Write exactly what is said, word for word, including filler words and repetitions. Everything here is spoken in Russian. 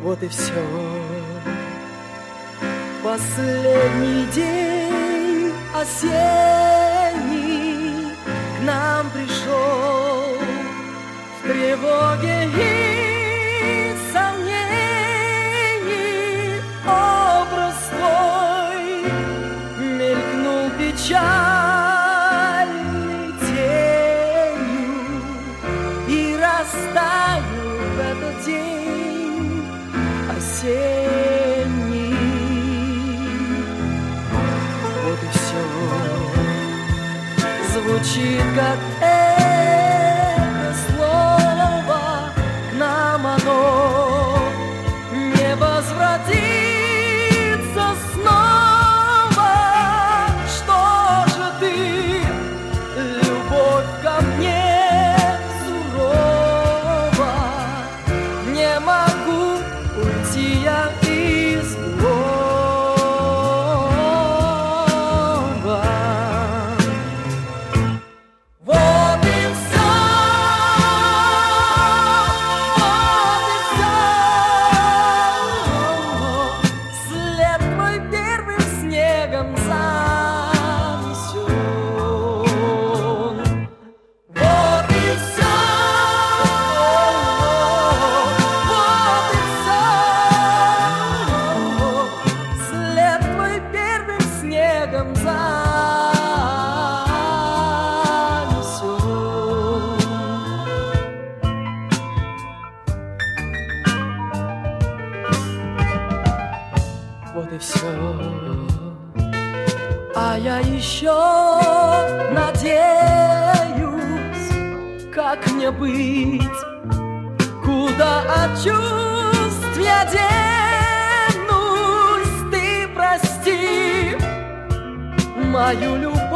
Вот и все. Последний день осенний к нам пришел в тревоге и сомнении. Образ твой мелькнул печальной тенью и растаял в этот день осенний. Вот и все звучит как эхо слова, к нам оно не возвратится снова. Что же ты, любовь ко мне сурова, не могу уйти я из гроба. Вот и все, вот и все, след твой первым снегом занесен. Вот и все, вот и все, след твой первым снегом занесен. Вот и все. А я еще надеюсь, как мне быть, куда от чувств я денусь. Ты прости мою любовь.